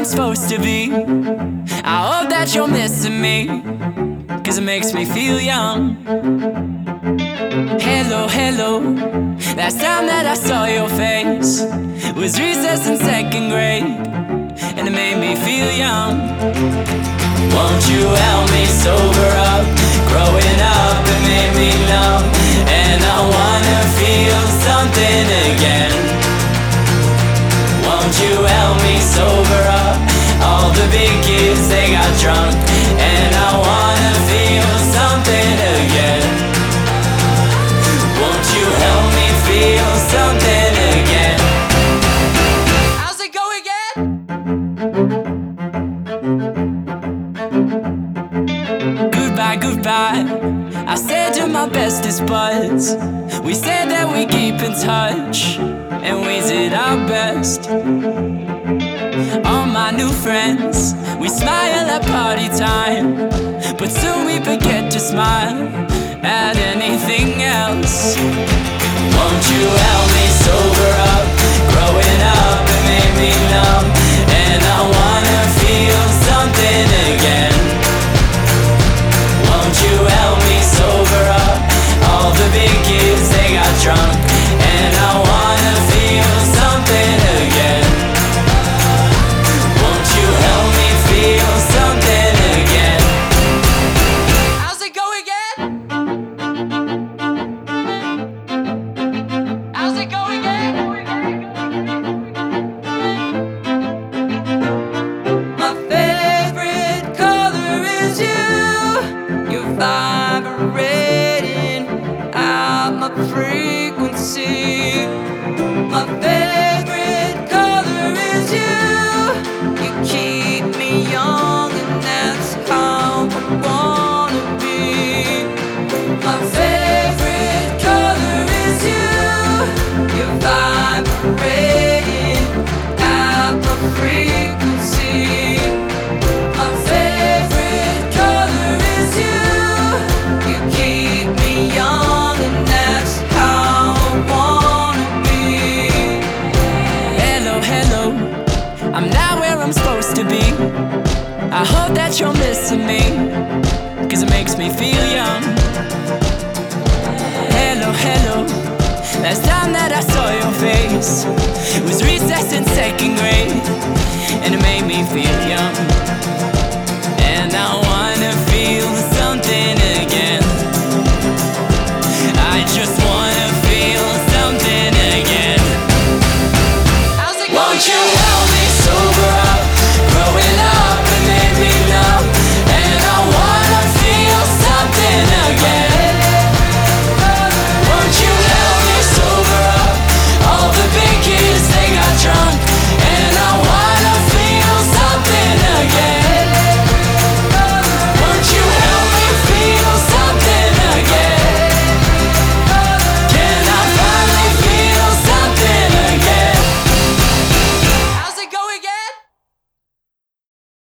I'm supposed to be. I hope that you're missing me, 'cause it makes me feel young. Hello, hello. Last time that I saw your face was recess in second grade, and it made me feel young. Won't you help me sober up? Growing up, it made me numb, and I wanna feel something again. Won't you help me sober up? All the big kids, they got drunk, and I wanna feel something again. Won't you help me feel something again? How's it go again? Goodbye, goodbye. I said you're my bestest buds. We said that we keep in touch, and we did our best. All my new friends, we smile at party time, but soon we forget to smile at anything else. Won't you help me sober up? Growing up, it made me numb, and I wanna feel something again. Won't you help me sober up? All the big kids, they got drunk, and I wanna feel something again. Won't you help me feel something again? How's it go again? How's it go again? My favorite color is you. You're vibrating out my frequency. My favorite color is you. You keep me young, and that's how I wanna be. My favorite color is you. You're vibrating out my frequency. My favorite color is you. You keep me young, and that's how I wanna be. Hello, hello. I'm not where I'm supposed to be. I hope that you're missing me, 'cause it makes me feel young. Hello, hello. Last time that I saw your face was recess in second grade, and it made me feel young.